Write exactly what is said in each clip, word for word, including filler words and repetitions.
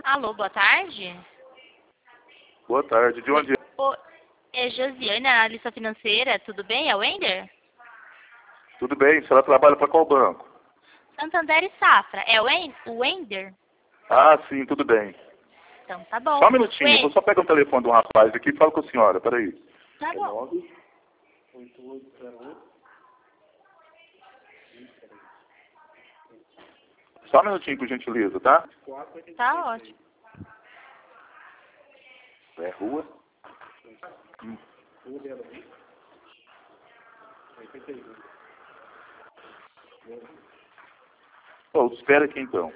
Alô, boa tarde. Boa tarde. De onde é? Ô, é Josiane, analista financeira. Tudo bem? É o Wender? Tudo bem. A senhora trabalha para qual banco? Santander e Safra. É o Wen- o Wender? Ah, sim, tudo bem. Então tá bom. Só um minutinho. Wen- Vou só pegar o telefone de um rapaz aqui e falo com a senhora. Peraí. Tá É bom. nove oito oito zero oito. Só um minutinho, por gentileza, tá? Tá ótimo. É rua? Hum. Pô, espera aqui então.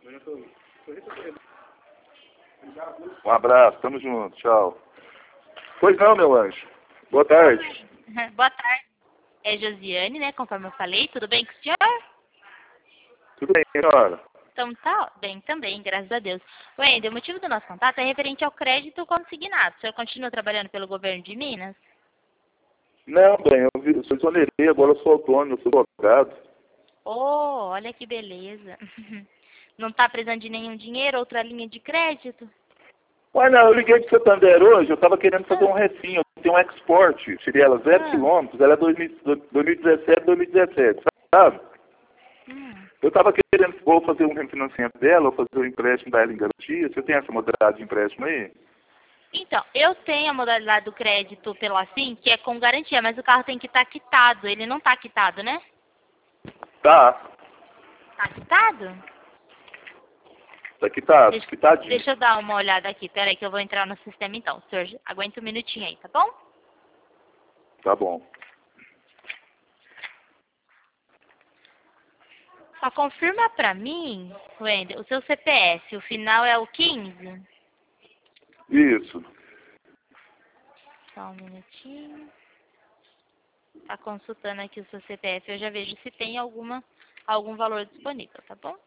Um abraço, tamo junto, tchau. Pois não, meu anjo. Boa tarde. Boa tarde. É Josiane, né? Conforme eu falei. Tudo bem com o senhor? Tudo bem, senhora? Então tá bem também, graças a Deus. Wender, o motivo do nosso contato é referente ao crédito consignado. O senhor continua trabalhando pelo governo de Minas? Não, bem, eu, vi, eu sou exonerei, agora eu sou autônomo, eu sou advogado. Oh, olha que beleza. Não tá precisando de nenhum dinheiro, outra linha de crédito? Ué, não, eu liguei de Santander hoje, eu tava querendo fazer um recinho, eu tenho um export, tirei ela zero Ah. quilômetros, ela é dois mil e dezessete, dois mil e dezessete, sabe? Hum. Eu tava querendo ou fazer um refinanciamento dela, ou fazer um empréstimo da ela em garantia. Você tem essa modalidade de empréstimo aí? Então, eu tenho a modalidade do crédito pelo assim, que é com garantia, mas o carro tem que estar quitado. Ele não tá quitado, né? Tá, Tá quitado? tá quitado, Deixa, quitadinho. deixa eu dar uma olhada aqui. Pera aí que eu vou entrar no sistema então. Senhor, aguenta um minutinho aí, tá bom? Tá bom. Só confirma pra mim, Wender, o seu C P F, o final é o quinze? Isso. Só um minutinho. Tá consultando aqui o seu C P F, eu já vejo se tem alguma, algum valor disponível, tá bom?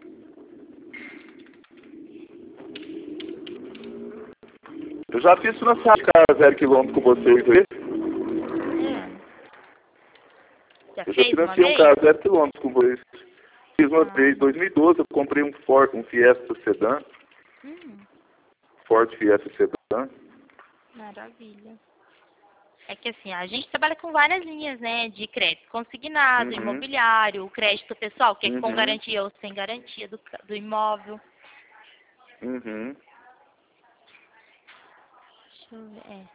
Eu já fiz financiar de carro zero quilômetro com vocês aí. Hum. Já Eu já fez uma financei um vez? carro zero quilômetro com vocês. Fiz uma Ah. vez, em dois mil e doze, eu comprei um Ford, um Fiesta Sedan, Hum, Ford Fiesta Sedan. maravilha. É que assim, a gente trabalha com várias linhas, né, de crédito consignado, Uhum. imobiliário, o crédito pessoal, que é com Uhum. garantia ou sem garantia do, ca- do imóvel. Uhum. Deixa eu ver. É.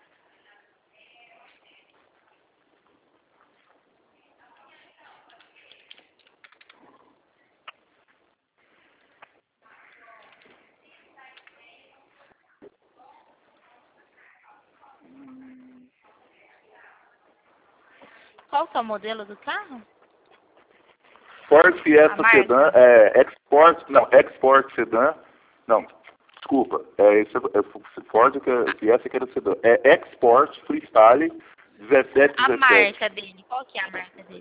Hum. Qual que é o modelo do carro? Ford A Fiesta marca? Sedan, é, Export, não, Export Sedan, não, desculpa, é, esse é, é Ford que é, Fiesta que era Sedan, é Export Freestyle dezessete A dezessete, marca dele. Qual que é a marca dele?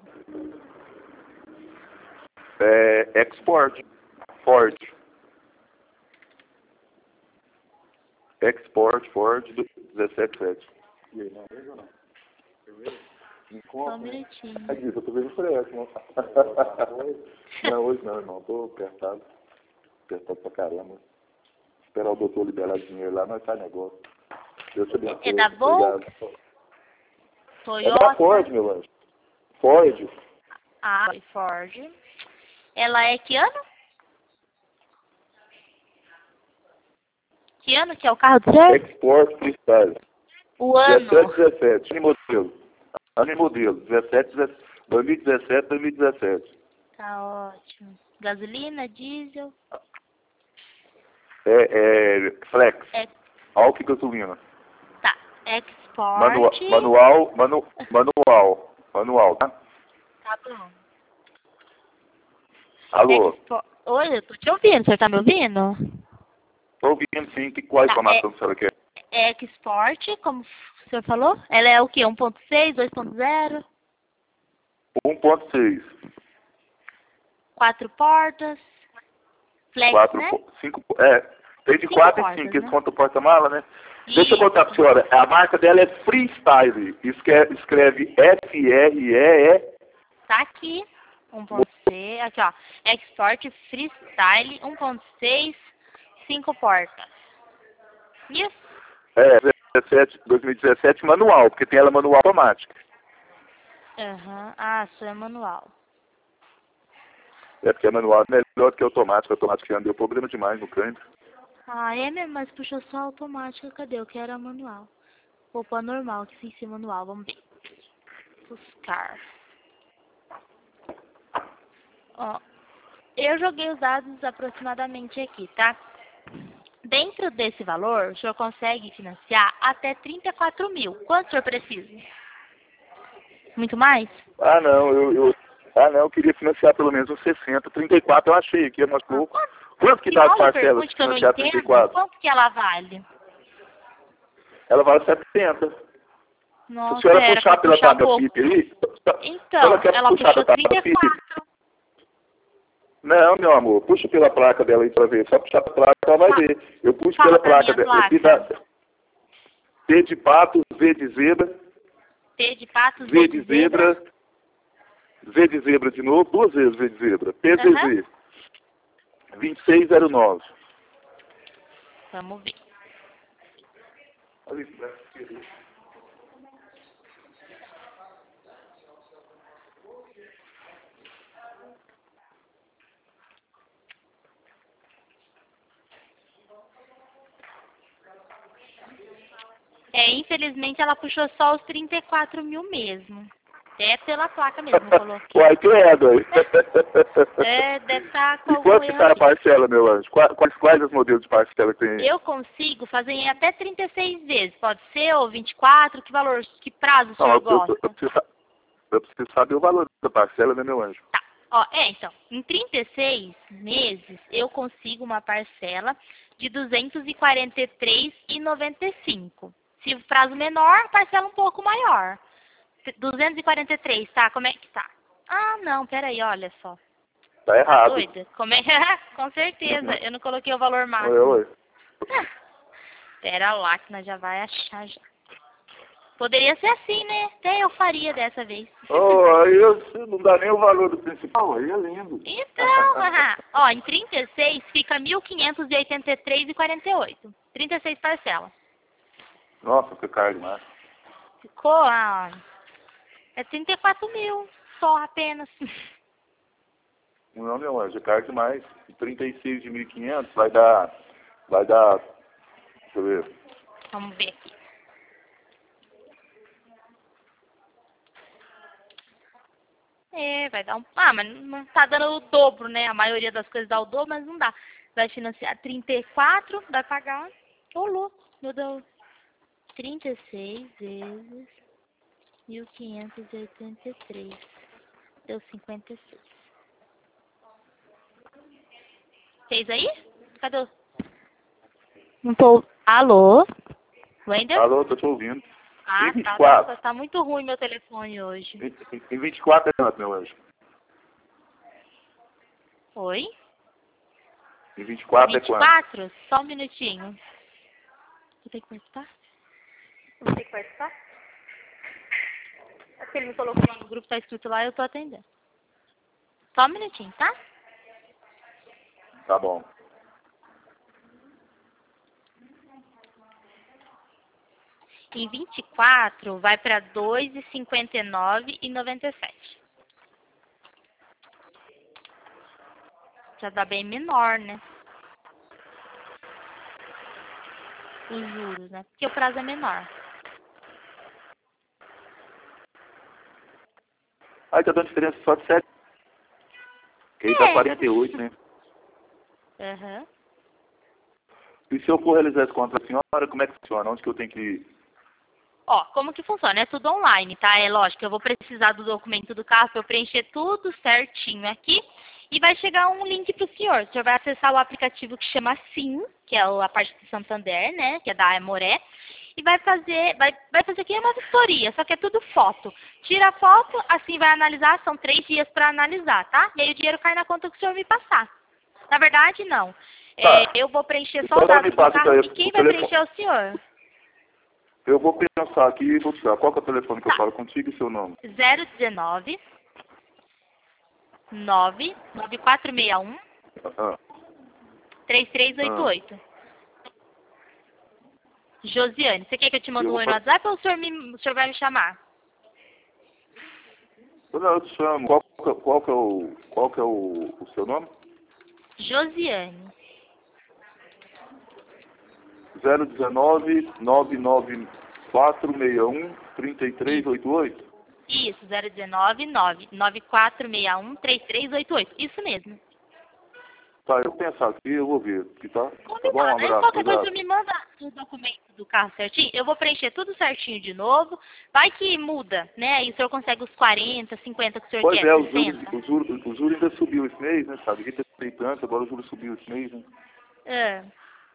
é, Export, Ford, Export Ford dezessete dezessete. E aí, não, vejo não. Só um minutinho. Aqui, eu tô vendo empréstimo. Não, hoje não, irmão. Tô apertado. Apertado pra caramba. Esperar o doutor liberar dinheiro lá, nós faz negócio. Deus te abençoe. É da Volks? Obrigado. É Toyota? da Ford, meu anjo. Ford. Ah, foi Ford. Ela é que ano? Que ano que é o carro do senhor? Export Freestyle. O ano. dezessete dezessete. Ano e modelo. Ano e modelo. dezessete, dois mil e dezessete, dois mil e dezessete. Tá ótimo. Gasolina, diesel. É, é Flex. É, Álcool e gasolina. tá. Export. Manual, manual, manu, manual. Manual, tá? Tá bom. Alô? Export. Oi, eu tô te ouvindo. O senhor tá me ouvindo? Tô ouvindo sim. Que, qual a Tá, informação que a senhora quer? é, é Export, como o senhor falou? Ela é o quê? um ponto seis, dois ponto zero? um ponto seis. Quatro portas. Flex, quatro, né? cinco, é, tem de Cinco quatro e portas, cinco, eles né? contam o porta-mala, né? Deixa eu Isso. contar pra senhora, a marca dela é Freestyle, escreve, escreve F R E E, Tá aqui. um ponto seis. Aqui, ó. Export Freestyle um ponto seis. Cinco portas. Isso? É, dezessete, dois mil e dezessete manual, porque tem ela manual automática. Aham. Uhum. Ah, sua é manual. É porque a manual é melhor do que a automática. A automática já deu problema demais no câmbio. Ah, é mesmo, mas puxou só a automática. Cadê? Eu quero a manual. Vou pôr normal, que sem ser manual. Vamos ver. Buscar. Ó, eu joguei os dados aproximadamente aqui, tá? Dentro desse valor, o senhor consegue financiar até trinta e quatro mil. Quanto o senhor precisa? Muito mais? Ah, não, eu, eu, ah, não, eu queria financiar pelo menos uns sessenta. trinta e quatro eu achei aqui, é mais pouco. Quanto que dá as parcelas de financiar trinta e quatro? Quanto que ela vale? Ela vale setenta. Nossa, Se a senhora era puxar pela puxar um placa pouco. F I P aí, Então, ela quer ela puxar puxou da placa trinta e quatro. F I P? Não, meu amor, puxa pela placa dela aí pra ver. Só puxar pela placa ela vai Fa ver. Eu puxo Fala pela pra placa minha dela. placa. Da... P de pato, Z de zebra. P de pato, Z, Z de de zebra. zebra. Z de zebra de novo, duas vezes Z de zebra. P Z Z. Uhum. vinte e seis zero nove. Vamos ver. É, infelizmente ela puxou só os trinta e quatro mil mesmo. É pela placa mesmo, eu coloquei. Uai, credo aí. É, deve estar com E algum quanto que erro tá a aqui. parcela, meu anjo? Quais, quais, quais os modelos de parcela que tem aí? Eu consigo fazer em até trinta e seis vezes. Pode ser, ou vinte e quatro, que valor, que prazo o senhor Não, eu, eu, gosta? eu, preciso, eu preciso saber o valor da parcela, né, meu anjo? Tá. Ó, é, então, em trinta e seis meses, eu consigo uma parcela de duzentos e quarenta e três reais e noventa e cinco centavos. Se o prazo menor, parcela um pouco maior. duzentos e quarenta e três, tá? Como é que tá? Ah, não, peraí, olha só. Tá Tá errado. doida? Como é? Com certeza, eu não coloquei o valor Oi, máximo. oi. Pera lá, que nós já vai achar já. Poderia ser assim, né? Até eu faria dessa vez. Oh, aí eu, não dá nem o valor do principal, aí é lindo. Então, ah, ó, em trinta e seis fica mil quinhentos e oitenta e três reais e quarenta e oito centavos. trinta e seis parcelas. Nossa, que caro demais. Ficou, ah, é trinta e quatro mil, só apenas. Não, meu anjo, é caro demais. trinta e seis de mil e quinhentos vai dar, vai dar, deixa eu ver. Vamos ver aqui. É, vai dar um... Ah, mas não tá dando o dobro, né? A maioria das coisas dá o dobro, mas não dá. Vai financiar trinta e quatro, vai pagar... Ô, louco, meu Deus. trinta e seis vezes mil quinhentos e oitenta e três. Deu cinquenta e seis. Fez aí? Cadê o... Não tô... Alô? Wender? Alô, tô te ouvindo. Ah, Em vinte e tá. quatro. Nossa, tá muito ruim meu telefone hoje. Em, em vinte e quatro é quanto, meu anjo? Oi? Em vinte e quatro é vinte e quanto? quatro? Só um minutinho. Vou ter que participar? Vou ter que participar? É que ele me colocou lá no grupo, tá escrito lá, eu tô atendendo. Só um minutinho, tá? Tá bom. Em vinte e quatro vai para dois reais e cinquenta e nove reais e noventa e sete centavos. Já dá bem menor, né? Os juros, né? Porque o prazo é menor. Aí tá dando diferença só de sete. Que aí dá É. quarenta e oito, né? Aham. E se eu for realizar esse contra a senhora, como é que funciona? Onde que eu tenho que ir? Ó, como que funciona? É tudo online, tá? É lógico, eu vou precisar do documento do carro para eu preencher tudo certinho aqui. E vai chegar um link pro senhor. O senhor vai acessar o aplicativo que chama Sim, que é a parte do Santander, né? Que é da Amoré. E vai fazer, vai, vai fazer aqui uma vistoria, só que é tudo foto. Tira a foto, assim vai analisar, são três dias para analisar, tá? E aí o dinheiro cai na conta que o senhor me passar. Na verdade, não. Tá. É, eu vou preencher só Então os não dados me do passa o carro tele- e quem o vai telefone. preencher é o senhor. Eu vou pensar aqui e vou buscar. Qual que é o telefone que Tá. eu falo contigo e seu nome? zero dezenove, nove, nove quatro seis um, Ah, três três oito oito. Ah. Josiane, você quer que eu te mande um oi no WhatsApp ou o senhor, me, o senhor vai me chamar? Não, eu te chamo. Qual, qual, que é o, qual que é o, o seu nome? Josiane. zero um nove, nove nove quatro seis um, três três oito oito? Isso, zero um nove, nove nove quatro seis um, três três oito oito. Isso mesmo. Tá, eu vou pensar aqui, eu vou ver. Que tá? Tá bom, um Combinado. Aí abraço. qualquer Obrigado. coisa me manda o documento do carro certinho. Eu vou preencher tudo certinho de novo. Vai que muda, né? Aí o senhor consegue os quarenta, cinquenta que o senhor Pois quer, é, o sessenta. juro, o, juro, o juro ainda subiu esse mês, né, sabe? Ninguém tem tanto, agora o juro subiu esse mês, né? É.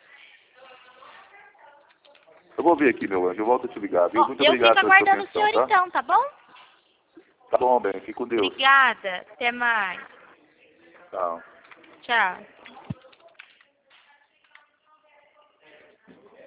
Eu vou ver aqui, meu anjo, eu volto a te ligar, viu? Ó, Muito eu obrigado fico pela sua aguardando o atenção, senhor tá? então, tá bom? Tá bom, bem, fique com Deus. Obrigada. Até mais. Tchau. Tchau.